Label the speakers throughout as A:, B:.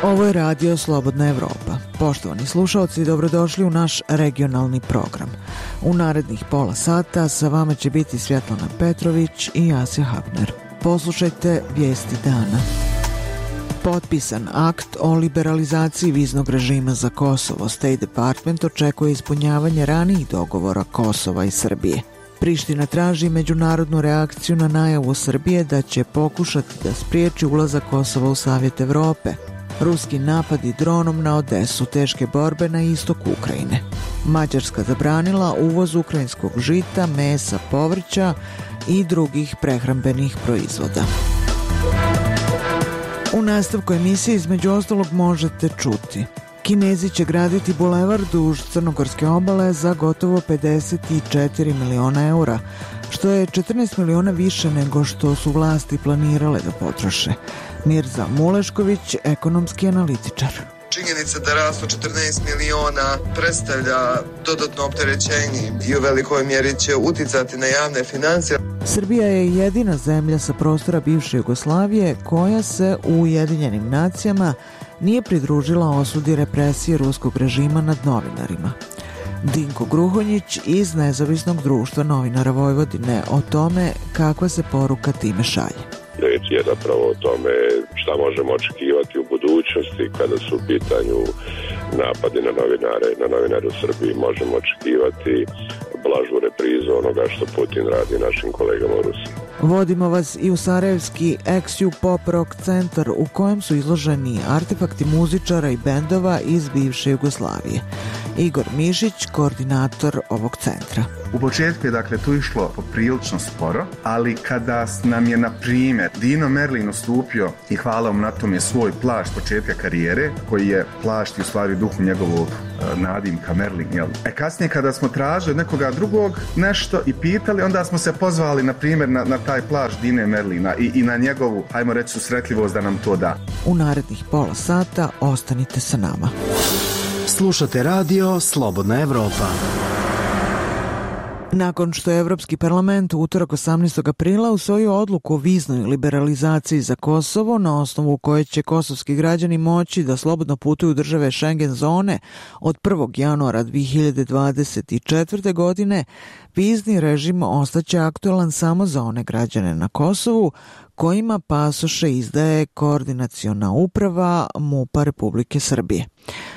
A: Ovo je radio Slobodna Evropa. Poštovani slušalci, dobrodošli u naš regionalni program. U narednih pola sata sa vama će biti Svjetlana Petrović i Asja Hapner. Poslušajte vijesti dana. Potpisan akt o liberalizaciji viznog režima za Kosovo. State Department očekuje ispunjavanje ranijih dogovora Kosova i Srbije. Priština traži međunarodnu reakciju na najavu Srbije da će pokušati da spriječi ulazak Kosova u Savjet Evrope. Ruski napadi dronom na Odesu, teške borbe na istoku Ukrajine. Mađarska zabranila uvoz ukrajinskog žita, mesa, povrća i drugih prehrambenih proizvoda. U nastavku emisije između ostalog možete čuti: Kinezi će graditi bulevar duž crnogorske obale za gotovo 54 miliona eura, što je 14 miliona više nego što su vlasti planirale da potroše. Mirza Mulešković, ekonomski analitičar.
B: Činjenica da rastu 14 miliona predstavlja dodatno opterećenje i u velikoj mjeri će uticati na javne financije.
A: Srbija je jedina zemlja sa prostora bivše Jugoslavije koja se u Ujedinjenim nacijama nije pridružila osudi represije ruskog režima nad novinarima. Dinko Gruhonjić iz Nezavisnog društva novinara Vojvodine o tome kakva se poruka time šalje.
C: Reč je zapravo o tome šta možemo očekivati u budućnosti kada su u pitanju napadi na novinare u Srbiji. Možemo očekivati blažu reprizu onoga što Putin radi našim kolegama u Rusiji.
A: Vodimo vas i u sarajevski Exiu Pop Rock centar u kojem su izloženi artefakti muzičara i bendova iz bivše Jugoslavije. Igor Mišić, koordinator ovog centra.
D: U početku je tu išlo poprilično sporo, ali kada nam je, na primjer, Dino Merlin ustupio, i hvala mu na tome, svoj plašt početka karijere, koji je plašt i u stvari duhu njegovog nadimka Merlin, jel? Kasnije kada smo tražili od nekoga drugog nešto i pitali, onda smo se pozvali, na primjer, na taj plašt Dine Merlina i na njegovu, hajmo reći, susretljivost da nam to da.
A: U narednih pola sata ostanite sa nama.
E: Slušate radio Slobodna Evropa.
A: Nakon što je Evropski parlament u utorak 18. aprila usvojio odluku o viznoj liberalizaciji za Kosovo, na osnovu koje će kosovski građani moći da slobodno putuju u države Schengen zone od 1. januara 2024. godine, vizni režim ostaće aktualan samo za one građane na Kosovu kojima pasoše izdaje Koordinaciona uprava MUP-a Republike Srbije.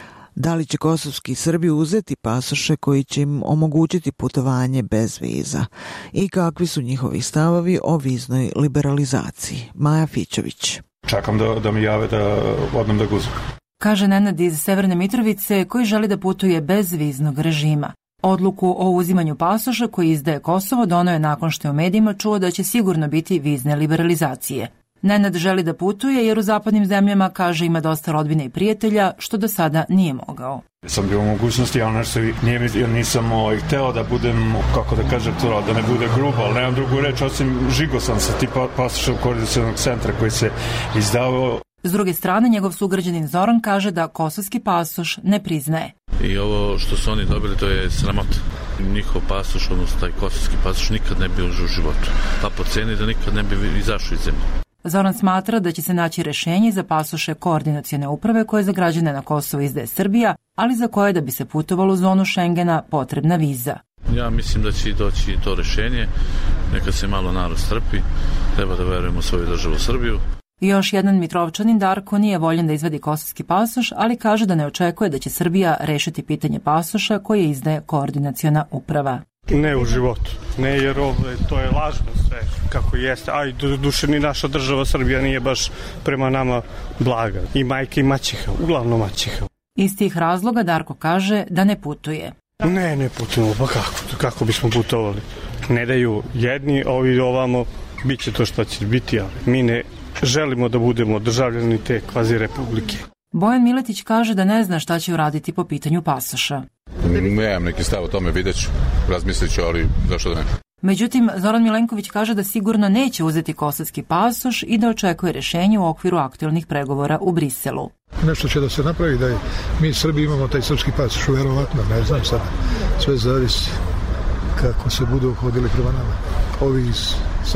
A: Da li će kosovski Srbi uzeti pasoše koji će im omogućiti putovanje bez viza? I kakvi su njihovi stavovi o viznoj liberalizaciji? Maja Fićović.
F: Čekam da mi jave da odnem da ga uzmem.
G: Kaže Nenad iz Severne Mitrovice koji želi da putuje bez viznog režima. Odluku o uzimanju pasoša koji izdaje Kosovo doneo je nakon što je u medijima čuo da će sigurno biti vizne liberalizacije. Nenad želi da putuje jer u zapadnim zemljama, kaže, ima dosta rodbine i prijatelja, što do sada nije mogao.
F: Sam bio u mogućnosti, ali nešto nisam hteo da budem, kako da kažem to, da ne bude grubo, ali nemam drugu reč, osim žigo sam sa tipa pasoša u Koordinacionog centra koji se izdavao.
G: S druge strane, njegov sugrađanin Zoran kaže da kosovski pasoš ne priznaje.
H: I ovo što su oni dobili, to je sramota. Njihov pasoš, odnosno taj kosovski pasoš, nikad ne bi užio u životu. Pa po ceni da nikad ne bi izašao iz zemlje.
G: Zoran smatra da će se naći rešenje za pasoše Koordinacione uprave koje za građane na Kosovo izdaje Srbija, ali za koje da bi se putovalo u zonu Schengena potrebna viza.
H: Ja mislim da će doći to rešenje, neka se malo narod strpi, treba da verujemo u svoju državu Srbiju.
G: Još jedan Mitrovčanin, Darko, nije voljen da izvadi kosovski pasoš, ali kaže da ne očekuje da će Srbija rešiti pitanje pasoša koje izdaje Koordinaciona uprava.
I: Ne u životu, ne, jer to je lažno sve kako jeste, a i duše ni naša država Srbija nije baš prema nama blaga. I majka i maćeha, uglavnom maćeha.
G: Iz tih razloga Darko kaže da ne putuje.
I: Ne putujemo, pa kako bismo putovali? Ne daju jedni, ovi ovamo, bit će to što će biti, ali mi ne želimo da budemo državljani te kvazi republike.
G: Bojan Miletić kaže da ne zna šta će uraditi po pitanju pasoša.
J: Nemam neki stav o tome, vidjet ću, razmislit ću, ali zašto da ne?
G: Međutim, Zoran Milenković kaže da sigurno neće uzeti kosovski pasoš i da očekuje rešenje u okviru aktualnih pregovora u Briselu.
K: Nešto će da se napravi da mi Srbi imamo taj srpski pasoš, verovatno, ne znam sad, sve zavisi kako se budu uhodili prema nama, ovi iz Srbije.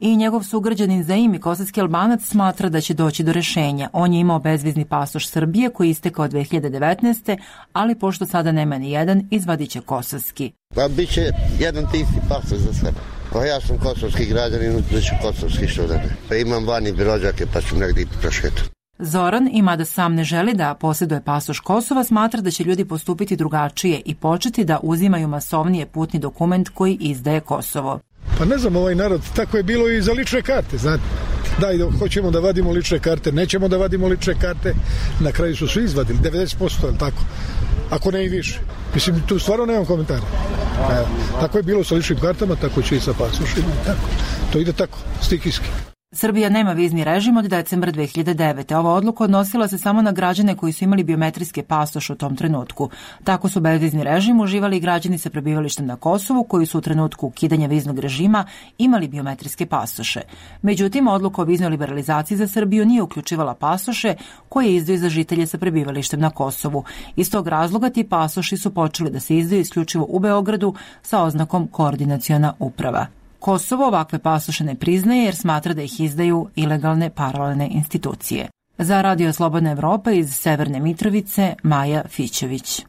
G: I njegov sugrađanin Zaimi, kosovski Albanac, smatra da će doći do rešenja. On je imao bezvizni pasoš Srbije koji je istekao 2019. ali pošto sada nema ni jedan, izvadit će kosovski.
L: Pa bit će jedan ti isti pasoš za sve. Pa ja sam kosovski građanin, uzet kosovski što da ne. Pa imam vani rođake pa ću negdje prošetati.
G: Zoran, i mada sam ne želi da posjeduje pasoš Kosova, smatra da će ljudi postupiti drugačije i početi da uzimaju masovnije putni dokument koji izdaje Kosovo.
K: Pa ne znam, ovaj narod, tako je bilo i za lične karte, znate. Daj, hoćemo da vadimo lične karte, nećemo da vadimo lične karte, na kraju su svi izvadili, 90%, je li tako? Ako ne i više. Mislim, tu stvarno nemam komentara. Tako je bilo sa ličnim kartama, tako će i sa pasošima, tako. To ide tako, stihijski.
G: Srbija nema vizni režim od decembra 2009. Ova odluka odnosila se samo na građane koji su imali biometrijske pasoše u tom trenutku. Tako su bezvizni režim uživali i građani sa prebivalištem na Kosovu koji su u trenutku ukidanja viznog režima imali biometrijske pasoše. Međutim, odluka o viznoj liberalizaciji za Srbiju nije uključivala pasoše koje izdaju za žitelje sa prebivalištem na Kosovu. Iz tog razloga ti pasoši su počeli da se izdaju isključivo u Beogradu sa oznakom koordinaciona uprava. Kosovo ovakve pasoše ne priznaje jer smatra da ih izdaju ilegalne paralelne institucije. Za Radio Slobodna Evropa iz Severne Mitrovice, Maja Fićević.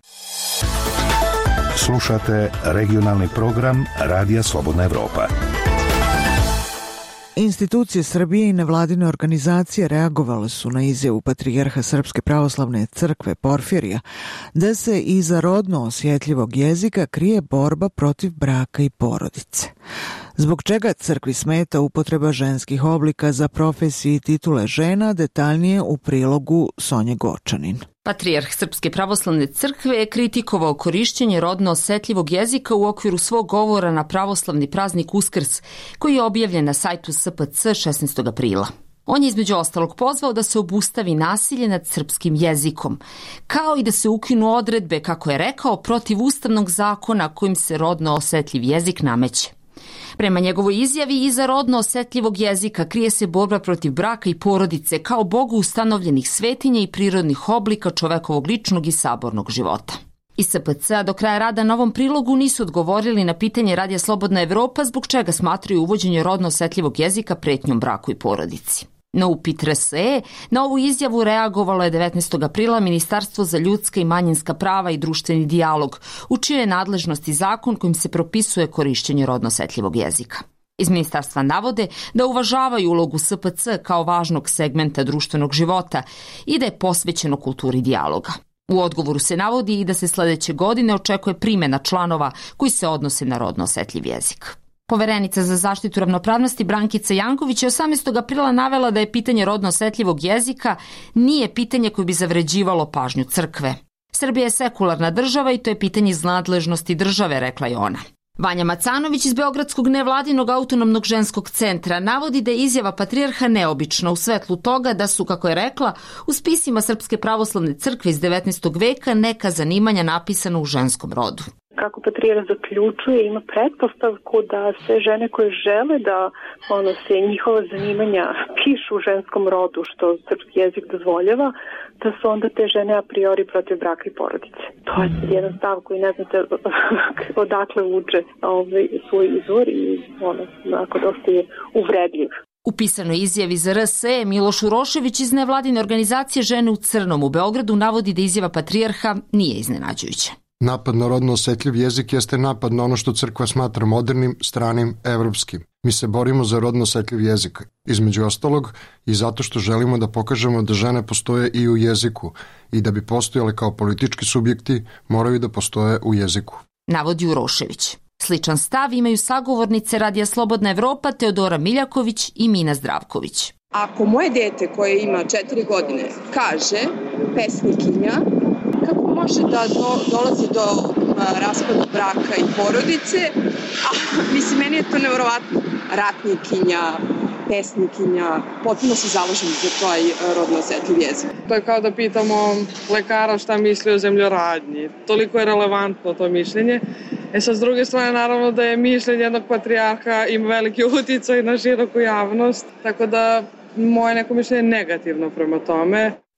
M: Slušate regionalni program Radija Slobodna Evropa.
A: Institucije Srbije i nevladine organizacije reagovale su na izjavu patrijarha Srpske pravoslavne crkve Porfirija da se iza rodno osjetljivog jezika krije borba protiv braka i porodice. Zbog čega crkvi smeta upotreba ženskih oblika za profesije i titule žena, detaljnije u prilogu Sonje Gočanin.
N: Patrijarh Srpske pravoslavne crkve je kritikovao korišćenje rodno osetljivog jezika u okviru svog govora na pravoslavni praznik Uskrs, koji je objavljen na sajtu SPC 16. aprila. On je između ostalog pozvao da se obustavi nasilje nad srpskim jezikom, kao i da se ukinu odredbe, kako je rekao, protiv ustavnog zakona kojim se rodno osetljiv jezik nameće. Prema njegovoj izjavi, iza rodno osetljivog jezika krije se borba protiv braka i porodice kao Bogu ustanovljenih svetinja i prirodnih oblika čovekovog ličnog i sabornog života. Iz SPC-a do kraja rada na ovom prilogu nisu odgovorili na pitanje Radija Slobodna Evropa zbog čega smatraju uvođenje rodno osetljivog jezika pretnjom braku i porodici. Na upit RSE, na ovu izjavu reagovalo je 19. aprila Ministarstvo za ljudska i manjinska prava i društveni dijalog, u čijoj je nadležnosti zakon kojim se propisuje korišćenje rodno osetljivog jezika. Iz ministarstva navode da uvažavaju ulogu SPC kao važnog segmenta društvenog života i da je posvećeno kulturi dijaloga. U odgovoru se navodi i da se sledeće godine očekuje primjena članova koji se odnose na rodno osetljiv jezik. Poverenica za zaštitu ravnopravnosti Brankica Janković je 18. aprila navela da je pitanje rodno osetljivog jezika nije pitanje koje bi zavređivalo pažnju crkve. Srbija je sekularna država i to je pitanje iz nadležnosti države, rekla je ona. Vanja Macanović iz Beogradskog nevladinog autonomnog ženskog centra navodi da je izjava patrijarha neobična u svetlu toga da su, kako je rekla, u spisima Srpske pravoslavne crkve iz 19. veka neka zanimanja napisana u ženskom rodu.
O: Kako patrijarh zaključuje, ima pretpostavku da sve žene koje žele da se njihova zanimanja pišu u ženskom rodu, što srpski jezik dozvoljava, da su onda te žene a priori protiv braka i porodice. To je jedan stav koji ne znate odakle vuče svoj izvor i onako dosta je uvredljiv.
N: U pisanoj izjavi za RSE Miloš Urošević iz nevladine organizacije Žene u crnom u Beogradu navodi da izjava patrijarha nije iznenađujuća.
P: Napad na rodno osetljiv jezik jeste napad na ono što crkva smatra modernim, stranim, evropskim. Mi se borimo za rodno osetljiv jezik, između ostalog i zato što želimo da pokažemo da žene postoje i u jeziku i da bi postojale kao politički subjekti moraju da postoje u jeziku.
N: Navodi Urošević. Sličan stav imaju sagovornice Radija Slobodna Evropa Teodora Miljaković i Mina Zdravković.
Q: Ako moje dete koje ima 4 godine kaže pesnikinja, kako može da dolazi do raspada braka i porodice, mislim, meni je to nevjerovatno. Ratnikinja, pesnikinja, potpuno se zalažem za taj rodno osetljiv jezik.
R: To je kao da pitamo lekara šta misli o zemljoradnji. Toliko je relevantno to mišljenje. Sad, s druge strane, naravno da je mišljenje jednog patrijarha ima veliki uticaj na široku javnost, tako da moje neko mišljenje je negativno prema tome.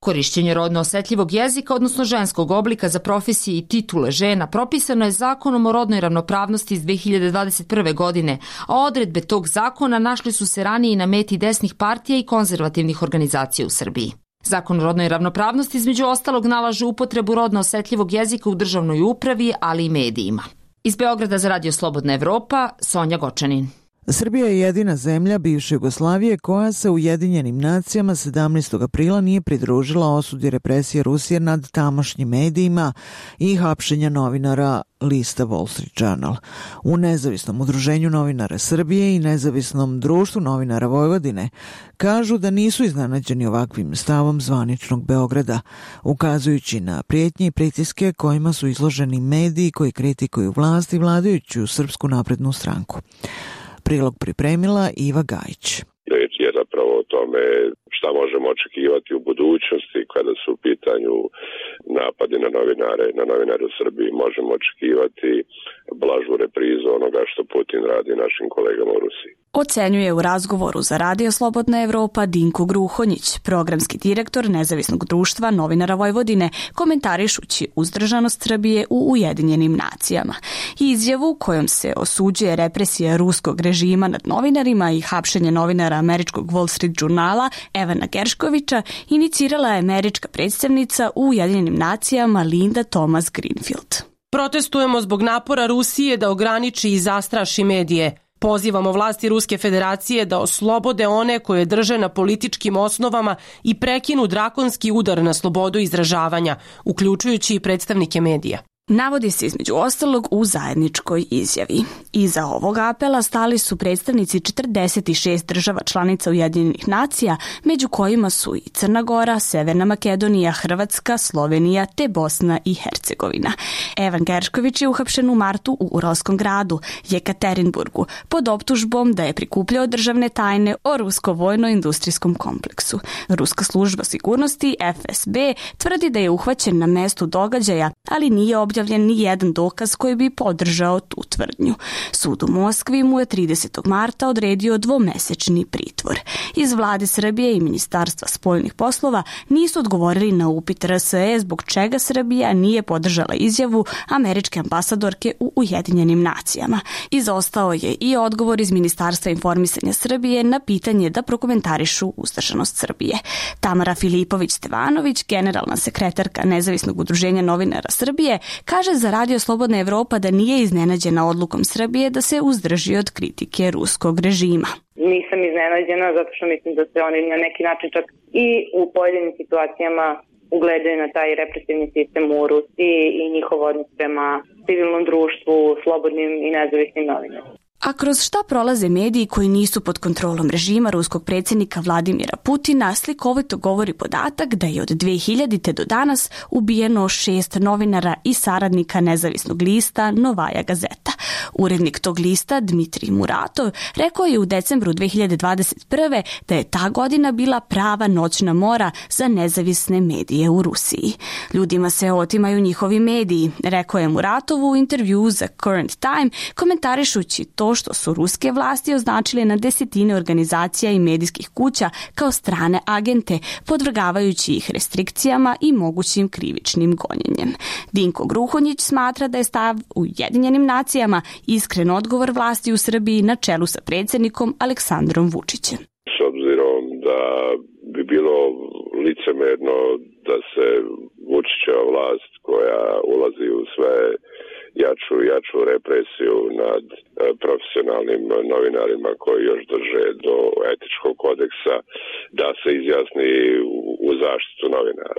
N: Korišćenje rodno osetljivog jezika, odnosno ženskog oblika za profesije i titule žena, propisano je Zakonom o rodnoj ravnopravnosti iz 2021. godine, a odredbe tog zakona našli su se ranije i na meti desnih partija i konzervativnih organizacija u Srbiji. Zakon o rodnoj ravnopravnosti između ostalog nalaže upotrebu rodno osetljivog jezika u državnoj upravi, ali i medijima. Iz Beograda za Radio Slobodna Evropa, Sonja Gočanin.
A: Srbija je jedina zemlja bivše Jugoslavije koja se Ujedinjenim nacijama 17. aprila nije pridružila osudi represije Rusije nad tamošnjim medijima i hapšenja novinara lista Wall Street Journal. U Nezavisnom udruženju novinara Srbije i Nezavisnom društvu novinara Vojvodine kažu da nisu iznenađeni ovakvim stavom zvaničnog Beograda, ukazujući na prijetnje i pritiske kojima su izloženi mediji koji kritikuju vlast i vladajuću Srpsku naprednu stranku. Prilog pripremila Iva Gajić.
C: Reč je zapravo o tome šta možemo očekivati u budućnosti kada su u pitanju napadi na novinare u Srbiji. Možemo očekivati blažu reprizu onoga što Putin radi našim kolegama u Rusiji.
S: Ocenjuje u razgovoru za Radio Slobodna Evropa Dinko Gruhonjić, programski direktor Nezavisnog društva novinara Vojvodine, komentarišući uzdržanost Srbije u Ujedinjenim nacijama. Izjavu kojom se osuđuje represija ruskog režima nad novinarima i hapšenje novinara američkog Wall Street Journala Evana Gerškovića inicirala je američka predstavnica u Ujedinjenim nacijama Linda Thomas Greenfield.
T: Protestujemo zbog napora Rusije da ograniči i zastraši medije. Pozivamo vlasti Ruske federacije da oslobode one koje drže na političkim osnovama i prekinu drakonski udar na slobodu izražavanja, uključujući i predstavnike medija.
S: Navodi se između ostalog u zajedničkoj izjavi. Iza ovog apela stali su predstavnici 46 država članica Ujedinjenih nacija, među kojima su i Crna Gora, Severna Makedonija, Hrvatska, Slovenija te Bosna i Hercegovina. Evan Geršković je uhapšen u martu u Uralskom gradu, Jekaterinburgu, pod optužbom da je prikupljao državne tajne o rusko-vojno-industrijskom kompleksu. Ruska služba sigurnosti FSB tvrdi da je uhvaćen na mestu događaja, ali nije objavljen ni jedan dokaz koji bi podržao tu tvrdnju. Sud u Moskvi mu je 30. marta odredio dvomesečni pritvor. Iz vlade Srbije i Ministarstva spoljnih poslova nisu odgovorili na upit RSE zbog čega Srbija nije podržala izjavu američke ambasadorke u Ujedinjenim nacijama. Izostao je i odgovor iz Ministarstva informisanja Srbije na pitanje da prokomentarišu uzdržanost Srbije. Tamara Filipović-Stevanović, generalna sekretarka Nezavisnog udruženja novinara Srbije, kaže za Radio Slobodna Evropa da nije iznenađena odlukom Srbije da se uzdrži od kritike ruskog režima.
U: Nisam iznenađena zato što mislim da se oni na neki način čak i u pojedinim situacijama ugledaju na taj represivni sistem u Rusiji i njihov odnos prema civilnom društvu, slobodnim i nezavisnim novinarima.
S: A kroz šta prolaze mediji koji nisu pod kontrolom režima ruskog predsjednika Vladimira Putina, slikovito govori podatak da je od 2000. do danas ubijeno 6 novinara i saradnika nezavisnog lista Novaja Gazeta. Urednik tog lista, Dmitrij Muratov, rekao je u decembru 2021. da je ta godina bila prava noćna mora za nezavisne medije u Rusiji. Ljudima se otimaju njihovi mediji, rekao je Muratov u intervju za Current Time, komentarišući to što su ruske vlasti označile na desetine organizacija i medijskih kuća kao strane agente, podvrgavajući ih restrikcijama i mogućim krivičnim gonjenjem. Dinko Gruhonjić smatra da je stav u Ujedinjenim nacijama iskren odgovor vlasti u Srbiji na čelu sa predsjednikom Aleksandrom Vučićem.
C: S obzirom da bi bilo licemerno da se Vučićeva vlast koja ulazi u sve jaču represiju nad profesionalnim novinarima koji još drže do etičkog kodeksa, da se izjasni u zaštitu novinara.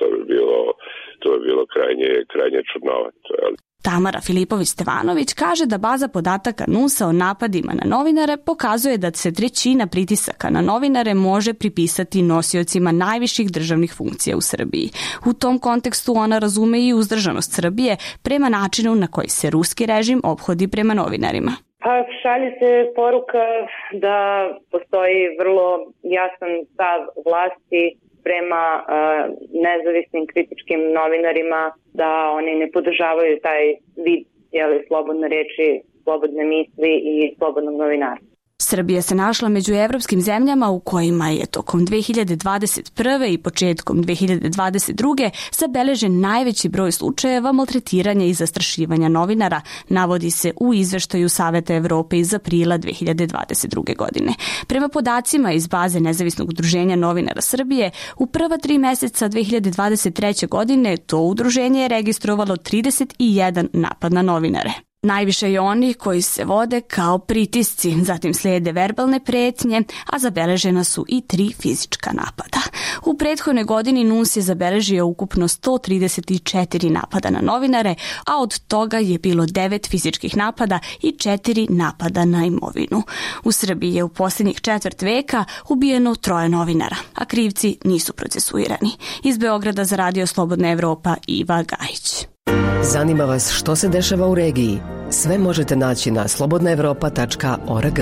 C: To bi bilo krajnje čudnovato.
S: Tamara Filipović-Stevanović kaže da baza podataka NUS-a o napadima na novinare pokazuje da se 1/3 pritisaka na novinare može pripisati nosiocima najviših državnih funkcija u Srbiji. U tom kontekstu ona razume i uzdržanost Srbije prema načinu na koji se ruski režim ophodi prema novinarima.
U: Pa šalje se poruka da postoji vrlo jasan stav vlasti prema nezavisnim kritičkim novinarima, da oni ne podržavaju taj vid slobodne reči, slobodne misli i slobodnog novinarstva.
S: Srbija se našla među evropskim zemljama u kojima je tokom 2021. i početkom 2022. zabeležen najveći broj slučajeva maltretiranja i zastrašivanja novinara, navodi se u izveštaju Saveta Evrope iz aprila 2022. godine. Prema podacima iz baze Nezavisnog udruženja novinara Srbije, u prva 3 meseca 2023. godine to udruženje je registrovalo 31 napad na novinare. Najviše je onih koji se vode kao pritisci, zatim slijede verbalne pretnje, a zabeležena su i 3 fizička napada. U prethodnoj godini NUNS je zabeležio ukupno 134 napada na novinare, a od toga je bilo 9 fizičkih napada i 4 napada na imovinu. U Srbiji je u posljednjih 4 veka ubijeno 3 novinara, a krivci nisu procesuirani. Iz Beograda za Radio Slobodna Evropa, Iva Gajić.
B: Zanima vas što se dešava u regiji? Sve možete naći na slobodnaevropa.org.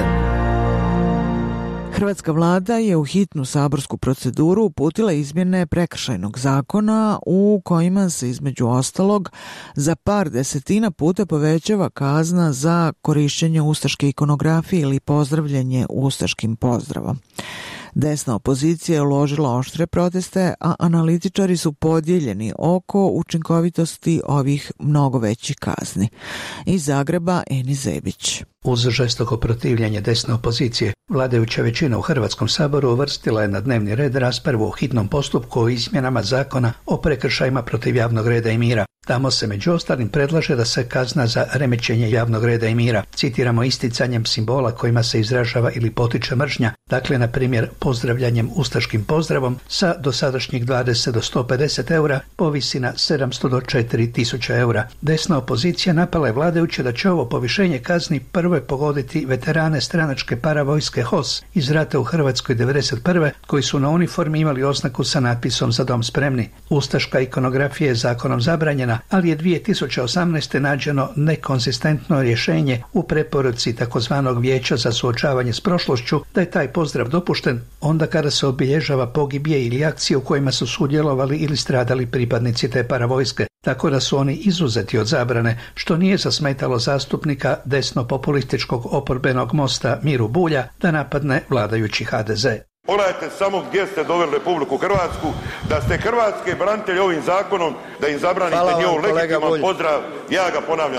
A: Hrvatska vlada je u hitnu saborsku proceduru uputila izmjene prekršajnog zakona u kojima se između ostalog za par desetina puta povećava kazna za korišćenje ustaške ikonografije ili pozdravljanje ustaškim pozdravom. Desna opozicija je uložila oštre proteste, a analitičari su podijeljeni oko učinkovitosti ovih mnogo većih kazni. Iz Zagreba Eni Zebić.
V: Uz žestoko protivljenje desne opozicije, vladajuća većina u Hrvatskom saboru uvrstila je na dnevni red raspravu o hitnom postupku o izmjenama zakona o prekršajima protiv javnog reda i mira. Tamo se među ostalim predlaže da se kazna za remećenje javnog reda i mira, citiramo, isticanjem simbola kojima se izražava ili potiče mržnja, dakle na primjer pozdravljanjem ustaškim pozdravom, sa dosadašnjih 20 do 150 eura povisi na 700 do 4000 eura. Desna opozicija napala je vladajuće da će ovo povišenje kazni prvo pogoditi veterane stranačke paravojske HOS iz rata u Hrvatskoj 1991. koji su na uniformi imali oznaku sa natpisom Za dom spremni. Ustaška ikonografija je zakonom zabranjena, ali je 2018. nađeno nekonzistentno rješenje u preporuci takozvanog Vijeća za suočavanje s prošlošću da je taj pozdrav dopušten onda kada se obilježava pogibije ili akcije u kojima su sudjelovali ili stradali pripadnici te paravojske, tako da su oni izuzeti od zabrane, što nije zasmetalo zastupnika desno-populističkog oporbenog Mosta Miru Bulja da napadne vladajući HDZ.
W: Pogledajte samo gdje ste doveli Republiku Hrvatsku, da ste hrvatske branitelje ovim zakonom, da im zabranite njihov legitiman pozdrav, ja ga ponavljam.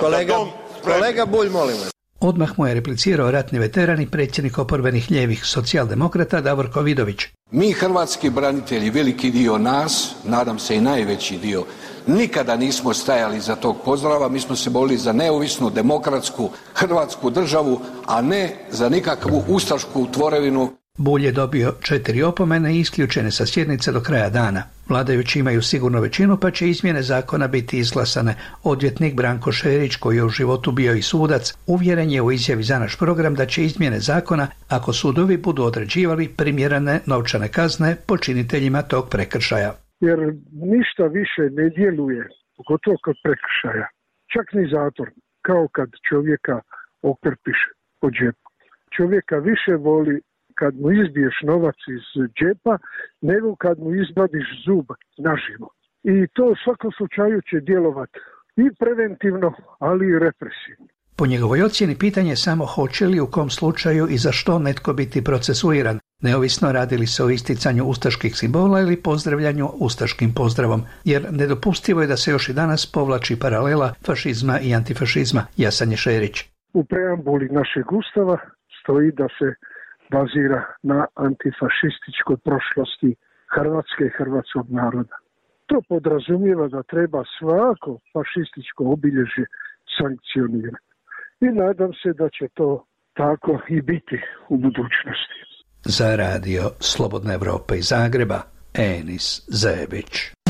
X: Kolega Bulj, molim vas.
V: Odmah mu je replicirao ratni veteran i predsjednik oporbenih lijevih socijaldemokrata Davorko Vidović.
X: Mi hrvatski branitelji, veliki dio nas, nadam se i najveći dio, nikada nismo stajali za tog pozdrava, mi smo se borili za neovisnu, demokratsku hrvatsku državu, a ne za nikakvu ustašku tvorevinu.
V: Bulj je dobio 4 opomene i isključene sa sjednice do kraja dana. Vladajući imaju sigurno većinu pa će izmjene zakona biti izglasane. Odvjetnik Branko Šerić, koji je u životu bio i sudac, uvjeren je u izjavi za naš program da će izmjene zakona, ako sudovi budu određivali primjerene novčane kazne počiniteljima tog prekršaja.
Y: Jer ništa više ne djeluje, pogotovo kod prekršaja, čak ni zatvor, kao kad čovjeka okrpiš po džepu. Čovjeka više voli kad mu izbiješ novac iz džepa, nego kad mu izvadiš zub naživo. I to u svakom slučaju će djelovati i preventivno, ali i represivno.
V: Po njegovoj ocjeni pitanje je samo hoće li u kom slučaju i za što netko biti procesuiran, neovisno radi li se o isticanju ustaških simbola ili pozdravljanju ustaškim pozdravom, jer nedopustivo je da se još i danas povlači paralela fašizma i antifašizma. Jasan je Šerić.
Y: U preambuli našeg ustava stoji da se bazira na antifašističkoj prošlosti Hrvatske i hrvatskog naroda. To podrazumijeva da treba svako fašističko obilježje sankcionirati. I nadam se da će to tako i biti u budućnosti.
V: Za Radio Slobodna Evropa iz Zagreba, Enis Zebić.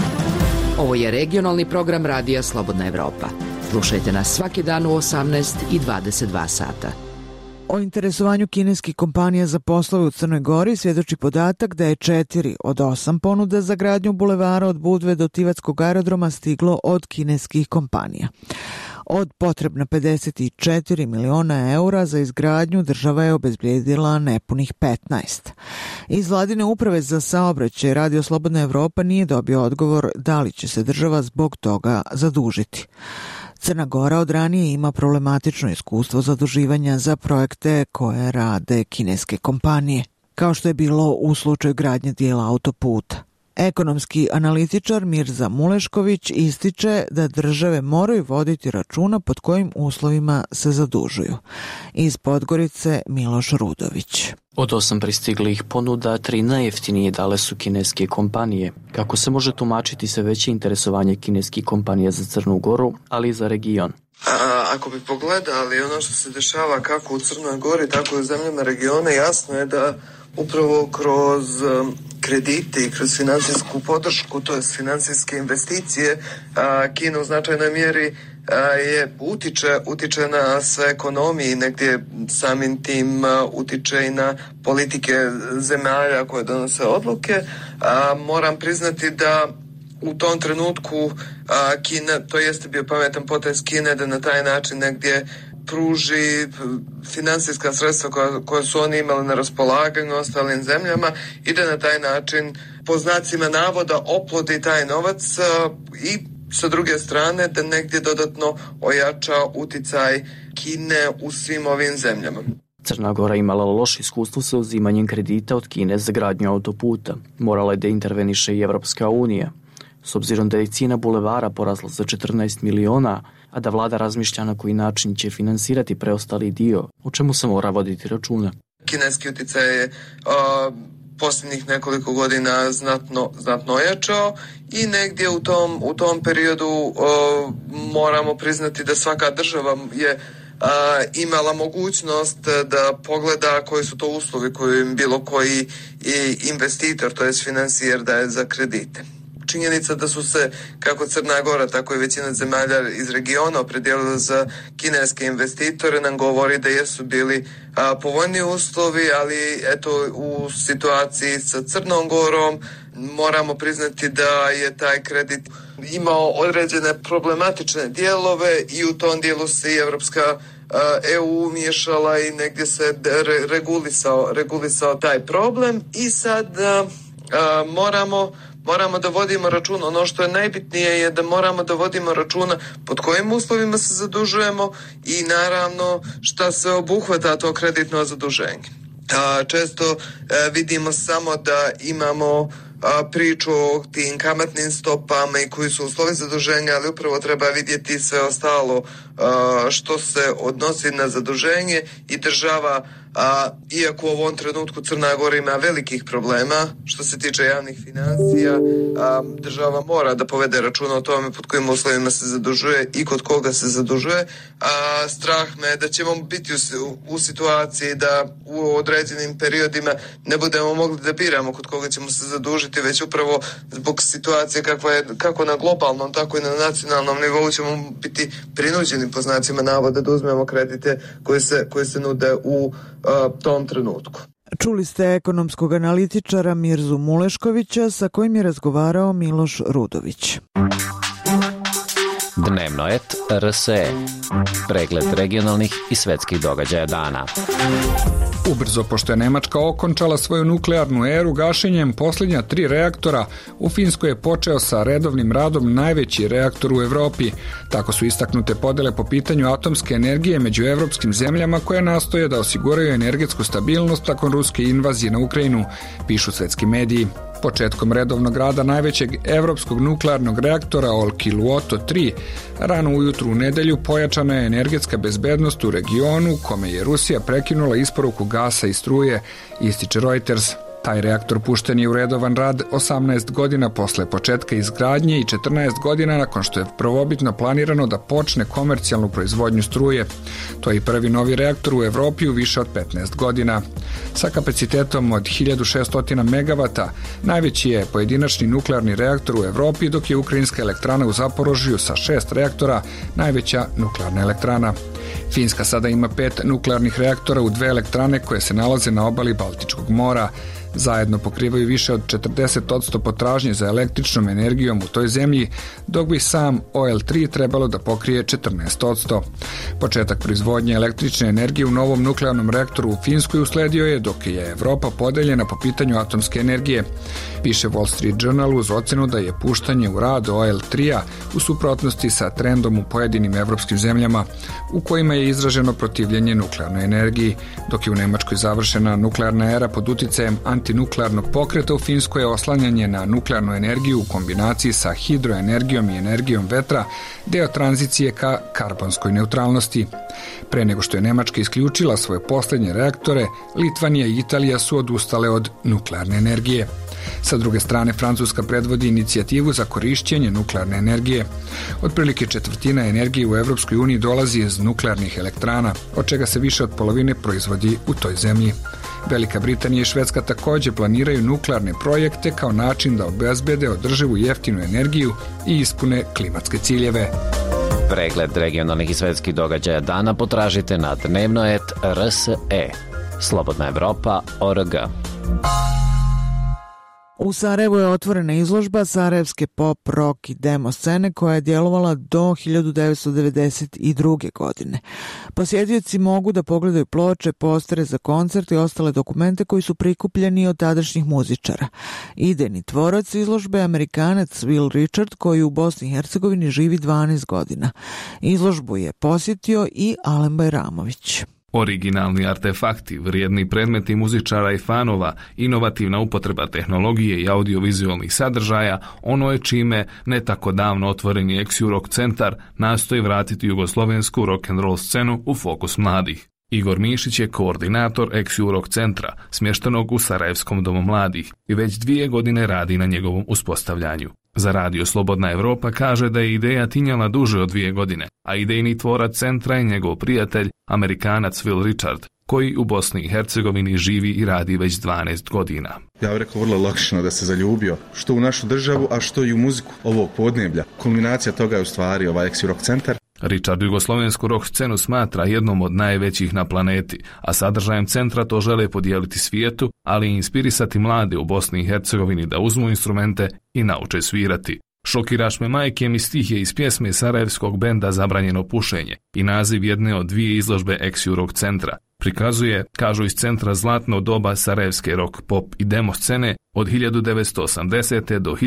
B: Ovo je regionalni program Radija Slobodna Evropa. Slušajte nas svaki dan u 18 i 22 sata.
A: O interesovanju kineskih kompanija za poslove u Crnoj Gori svjedoči podatak da je 4 od 8 ponuda za gradnju bulevara od Budve do Tivatskog aerodroma stiglo od kineskih kompanija. Od potrebna 54 miliona eura za izgradnju država je obezbijedila nepunih 15. Iz Vladine uprave za saobraćaj Radio Slobodna Evropa nije dobio odgovor da li će se država zbog toga zadužiti. Crna Gora od ranije ima problematično iskustvo zaduživanja za projekte koje rade kineske kompanije, kao što je bilo u slučaju gradnje dijela autoputa. Ekonomski analitičar Mirza Mulešković ističe da države moraju voditi računa pod kojim uslovima se zadužuju. Iz Podgorice Miloš Rudović.
D: Od 8 pristiglih ponuda, 3 najjeftinije dale su kineske kompanije. Kako se može tumačiti sve veće interesovanje kineskih kompanija za Crnu Goru, ali i za region?
E: Ako bi pogledali ono što se dešava kako u Crnoj Gori, tako i u zemljama regiona, jasno je da upravo kroz kredite i kroz financijsku podršku, to je financijske investicije, Kina u značajnoj mjeri utiče na sve ekonomije i negdje samim tim utiče i na politike zemalja koje donose odluke. Moram priznati da u tom trenutku Kina, to jeste bio pametan potez Kine da na taj način negdje pruži finansijska sredstva koja su oni imali na raspolaganju ostalim zemljama i da na taj način po znacima navoda oplodi taj novac i sa druge strane da negdje dodatno ojača uticaj Kine u svim ovim zemljama.
D: Crna Gora imala loše iskustvo sa uzimanjem kredita od Kine za gradnju autoputa. Morala je da interveniše i Evropska unija. S obzirom da je cijena bulevara porasla za 14 miliona, a da vlada razmišlja na koji način će finansirati preostali dio, o čemu se mora voditi računa.
E: Kineski uticaj je posljednjih nekoliko godina znatno ojačao i negdje u tom periodu moramo priznati da svaka država je imala mogućnost da pogleda koji su to uslovi koje im bilo koji investitor, to jest financijer, daje za kredite. Činjenica da su se kako Crna Gora, tako i većina zemalja iz regiona opredijelila za kineske investitore nam govori da jesu bili povoljni uslovi, ali eto u situaciji sa Crnom Gorom moramo priznati da je taj kredit imao određene problematične dijelove i u tom dijelu se i Evropska EU umiješala i negdje se regulisao taj problem i sad moramo da vodimo računa. Ono što je najbitnije je da moramo da vodimo računa pod kojim uslovima se zadužujemo i naravno šta se obuhvata to kreditno zaduženje. Često vidimo samo da imamo priču o tim kamatnim stopama i koji su uslovi zaduženja, ali upravo treba vidjeti sve ostalo što se odnosi na zaduženje i država, iako u ovom trenutku Crna Gora ima velikih problema što se tiče javnih financija, država mora da povede računa o tome pod kojim uslovima se zadužuje i kod koga se zadužuje. Strah me da ćemo biti u situaciji da u određenim periodima ne budemo mogli da biramo kod koga ćemo se zadužiti, već upravo zbog situacije kakva je kako na globalnom, tako i na nacionalnom nivou ćemo biti prinuđeni po znacima navoda da uzmemo kredite koje se nude u tom trenutku.
A: Čuli ste ekonomskog analitičara Mirzu Muleškovića sa kojim je razgovarao Miloš Rudović.
F: Dnevno et RSE. Pregled regionalnih i svetskih događaja dana.
H: Ubrzo, pošto je Nemačka okončala svoju nuklearnu eru gašenjem posljednja 3 reaktora, u Finskoj je počeo sa redovnim radom najveći reaktor u Evropi. Tako su istaknute podele po pitanju atomske energije među evropskim zemljama koje nastoje da osiguraju energetsku stabilnost nakon ruske invazije na Ukrajinu, pišu svetski mediji. Početkom redovnog rada najvećeg evropskog nuklearnog reaktora Olkiluoto 3, rano ujutru u nedelju pojačana je energetska bezbednost u regionu kome je Rusija prekinula isporuku gasa i struje, ističe Reuters. Taj reaktor pušten je u redovan rad 18 godina posle početka izgradnje i 14 godina nakon što je prvobitno planirano da počne komercijalnu proizvodnju struje. To je i prvi novi reaktor u Evropi u više od 15 godina. Sa kapacitetom od 1600 MW, najveći je pojedinačni nuklearni reaktor u Evropi, dok je ukrajinska elektrana u Zaporožju sa 6 reaktora najveća nuklearna elektrana. Finska sada ima 5 nuklearnih reaktora u 2 elektrane koje se nalaze na obali Baltičkog mora. Zajedno pokrivaju više od 40% potražnje za električnom energijom u toj zemlji, dok bi sam OL3 trebalo da pokrije 14%. Početak proizvodnje električne energije u novom nuklearnom reaktoru u Finskoj usledio je dok je Evropa podeljena po pitanju atomske energije. Piše Wall Street Journal uz ocenu da je puštanje u rad OL3-a u suprotnosti sa trendom u pojedinim evropskim zemljama u kojima je izraženo protivljenje nuklearnoj energiji, dok je u Nemačkoj završena nuklearna era pod uticajem antinuklearnog pokreta, u Finskoj je oslanjanje na nuklearnu energiju u kombinaciji sa hidroenergijom i energijom vetra deo tranzicije ka karbonskoj neutralnosti. Pre nego što je Nemačka isključila svoje posljednje reaktore, Litvanija i Italija su odustale od nuklearne energije. Sa druge strane, Francuska predvodi inicijativu za korišćenje nuklearne energije. Otprilike četvrtina energije u Evropskoj uniji dolazi iz nuklearnih elektrana, od čega se više od polovine proizvodi u toj zemlji. Velika Britanija i Švedska također planiraju nuklearne projekte kao način da obezbede održivu jeftinu energiju i ispune klimatske ciljeve.
F: Pregled regionalnih i svetskih događaja dana potražite na dnevnoet.rse. Slobodna Evropa.org.
A: U Sarajevu je otvorena izložba sarajevske pop, rock i demo scene koja je djelovala do 1992. godine. Posjetioci mogu da pogledaju ploče, postere za koncert i ostale dokumente koji su prikupljeni od tadašnjih muzičara. Idejni tvorac izložbe je Amerikanac Will Richard koji u Bosni i Hercegovini živi 12 godina. Izložbu je posjetio i Alen Bajramović.
G: Originalni artefakti, vrijedni predmeti muzičara i fanova, inovativna upotreba tehnologije i audiovizualnih sadržaja, ono je čime ne tako davno otvoreni Exiu Rock centar nastoji vratiti jugoslovensku rock'n'roll scenu u fokus mladih. Igor Mišić je koordinator Exiu Rock centra, smještenog u Sarajevskom domu mladih, i već 2 godine radi na njegovom uspostavljanju. Za radio Slobodna Evropa kaže da je ideja tinjala duže od 2 godine, a idejni tvorac centra je njegov prijatelj, Amerikanac Will Richard, koji u Bosni i Hercegovini živi i radi već 12 godina.
I: Ja bih rekao vrlo logično da se zaljubio što u našu državu, a što i u muziku ovog podneblja. Kulminacija toga je u stvari ovaj Exiu Rock centar.
G: Richard jugoslovensku rock scenu smatra jednom od najvećih na planeti, a sadržajem centra to žele podijeliti svijetu, ali i inspirisati mlade u Bosni i Hercegovini da uzmu instrumente i nauče svirati. Šokiraš me majke mi stih je iz pjesme sarajevskog benda Zabranjeno pušenje i naziv jedne od 2 izložbe Exiu Rock centra. Prikazuje, kažu iz centra, zlatno doba sarajevske rock, pop i demo scene od 1980. do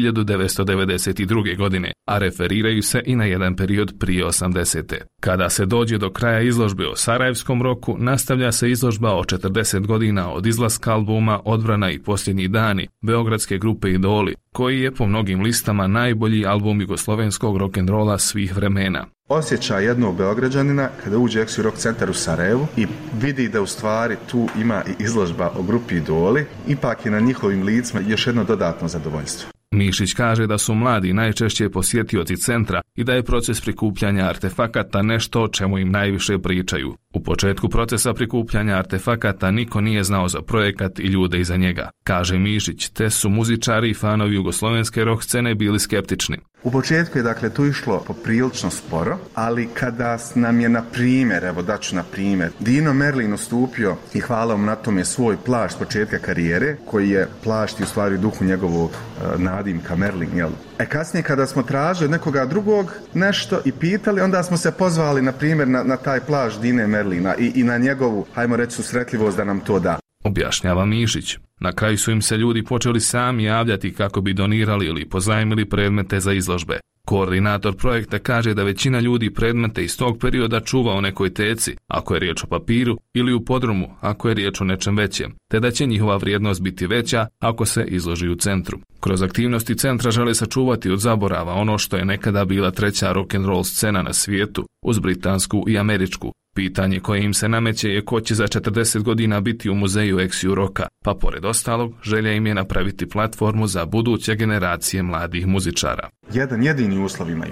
G: 1992. godine, a referiraju se i na jedan period prije 80. Kada se dođe do kraja izložbe o sarajevskom roku, nastavlja se izložba o 40 godina od izlaska albuma Odbrana i posljednji dani beogradske grupe Idoli, koji je po mnogim listama najbolji album jugoslovenskog rock'n'rolla svih vremena.
I: Osjećaj jednog Beograđanina kada uđe Exiu Rock centar u Sarajevu i vidi da u stvari tu ima i izložba o grupi Idoli, ipak je na njihovim licima još jedno dodatno zadovoljstvo.
G: Mišić kaže da su mladi najčešće posjetioci centra i da je proces prikupljanja artefakata nešto o čemu im najviše pričaju. U početku procesa prikupljanja artefakata niko nije znao za projekat i ljude iza njega, kaže Mišić, te su muzičari i fanovi jugoslovenske rock scene bili skeptični.
I: U početku je dakle tu išlo poprilično sporo, ali kada nam je na primjer, evo daću na primjer, Dino Merlin ustupio i hvala mu na tome svoj plašt s početka karijere, koji je plašt i u stvari duhu njegovog nadimka Merlin, jel? Kasnije kada smo tražili od nekoga drugog nešto i pitali, onda smo se pozvali na primjer na taj plašt Dine Merlina i na njegovu, hajmo reći, susretljivost da nam to da.
G: Objašnjava Mišić. Na kraju su im se ljudi počeli sami javljati kako bi donirali ili pozajmili predmete za izložbe. Koordinator projekta kaže da većina ljudi predmete iz tog perioda čuva u nekoj teci, ako je riječ o papiru, ili u podrumu, ako je riječ o nečem većem, te da će njihova vrijednost biti veća ako se izloži u centru. Kroz aktivnosti centra žele sačuvati od zaborava ono što je nekada bila treća rock'n'roll scena na svijetu, uz britansku i američku. Pitanje koje im se nameće je ko će za 40 godina biti u muzeju Exiu Rocka, pa pored ostalog želja im je napraviti platformu za buduće generacije mladih muzičara.
I: Jedan jedini uslov imaju,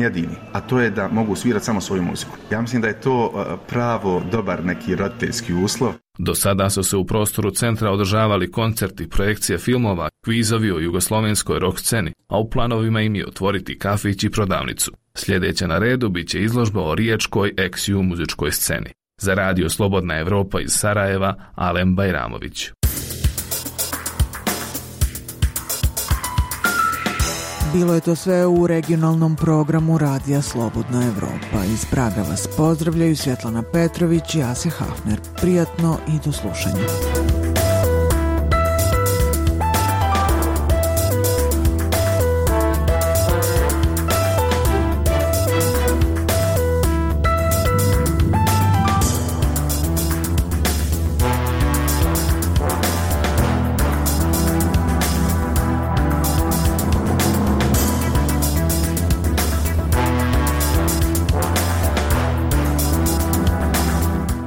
I: a to je da mogu svirati samo svoju muziku. Ja mislim da je to pravo dobar neki roditeljski uslov.
G: Do sada su se u prostoru centra održavali koncerti, projekcije filmova, kvizovi o jugoslovenskoj rock sceni, a u planovima im je otvoriti kafić i prodavnicu. Sljedeća na redu bit će izložba o riječkoj Exiu muzičkoj političkoj sceni. Za radio Slobodna Evropa iz Sarajeva, Alem Bajramović.
A: Bilo je to sve u regionalnom programu Radija Slobodna Evropa. Iz Praga vas pozdravljaju Svjetlana Petrović i Asja Hafner. Prijatno i do slušanja.